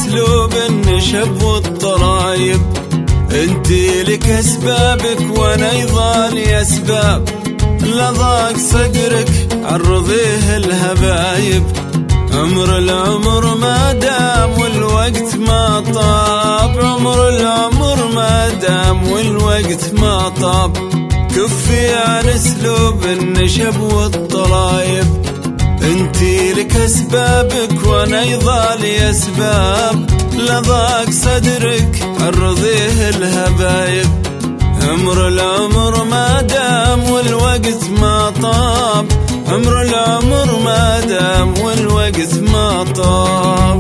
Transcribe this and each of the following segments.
اسلوب النشب والطرايب. انتي لك اسبابك وانا يضالي اسباب، لا ضاق صدرك عرضيه الهبايب. عمر العمر ما دام والوقت ما طاب، عمر العمر ما دام والوقت ما طاب. كفي عن اسلوب النشب والطلايب. انتي لك اسبابك وانا يضالي اسباب، لا ضاق صدرك عرضيه الهبايب. عمر العمر ما دام والوقت ما طاب، عمر العمر ما دام والوقت ما طاب.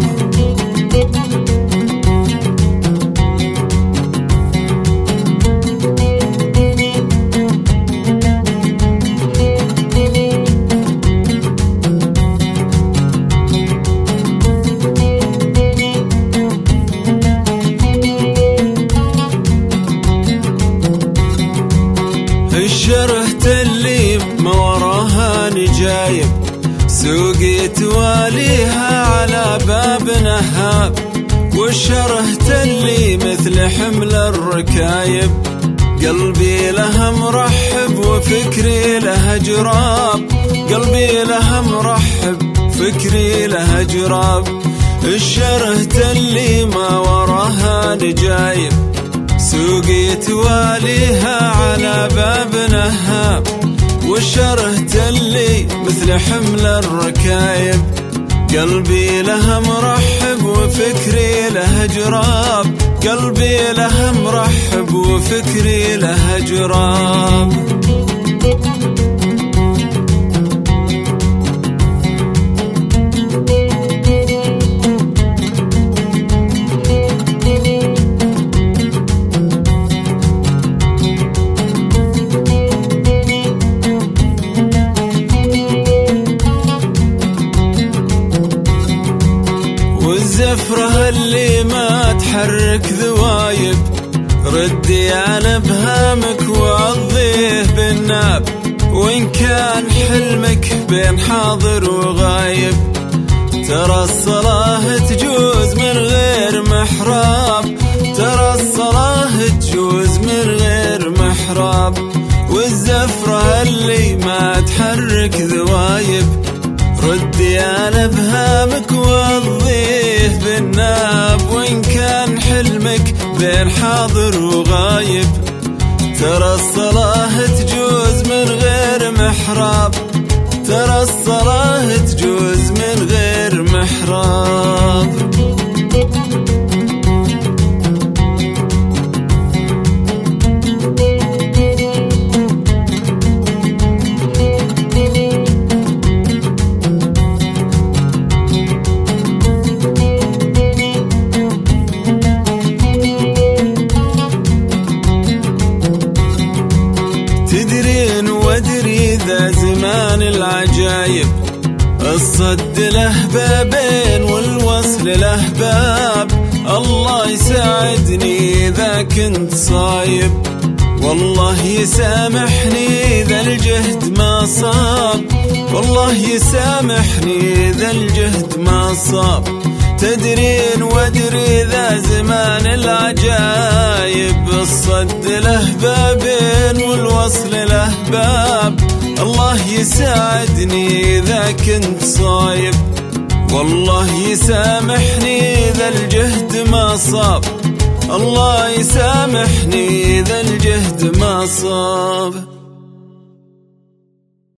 الشرهت اللي ما وراها نجايب، سوقي تواليها على باب نهاب. والشرهت اللي مثل حمل الركايب، قلبي لها مرحب وفكري لها جراب، قلبي لها مرحب فكري لها جراب. الشرهت اللي ما وراها نجايب، سوقي تواليها على باب نهاب. والشرهت اللي مثل حمل الركايب، قلبي لها مرحب وفكري لها جراب، قلبي لها مرحب وفكري لها جراب. والزفرة اللي ما تحرك ذوايب، ردي على ابهامك وعضيه بالناب. وإن كان حلمك بين حاضر وغايب، ترى الصلاة تجوز من غير محراب، ترى الصلاة تجوز من غير محراب. والزفرة اللي ما تحرك ذوايب، ردي على ابهامك وضيه بالناب. وإن كان حلمك بين حاضر وغايب، ترى الصلاة تجوز من غير محراب، ترى الصلاة تجوز من غير محراب. تدرين وادري ذا زمان العجايب، الصد له بابين والوصل له باب. الله يساعدني إذا كنت صايب، والله يسامحني إذا الجهد ما صاب، والله يسامحني إذا الجهد ما صاب. تدرين وادري ذا زمان العجايب، الصد له بابين والوصل له باب. الله يساعدني إذا كنت صايب، والله يسامحني إذا الجهد ما صاب، الله يسامحني إذا الجهد ما صاب.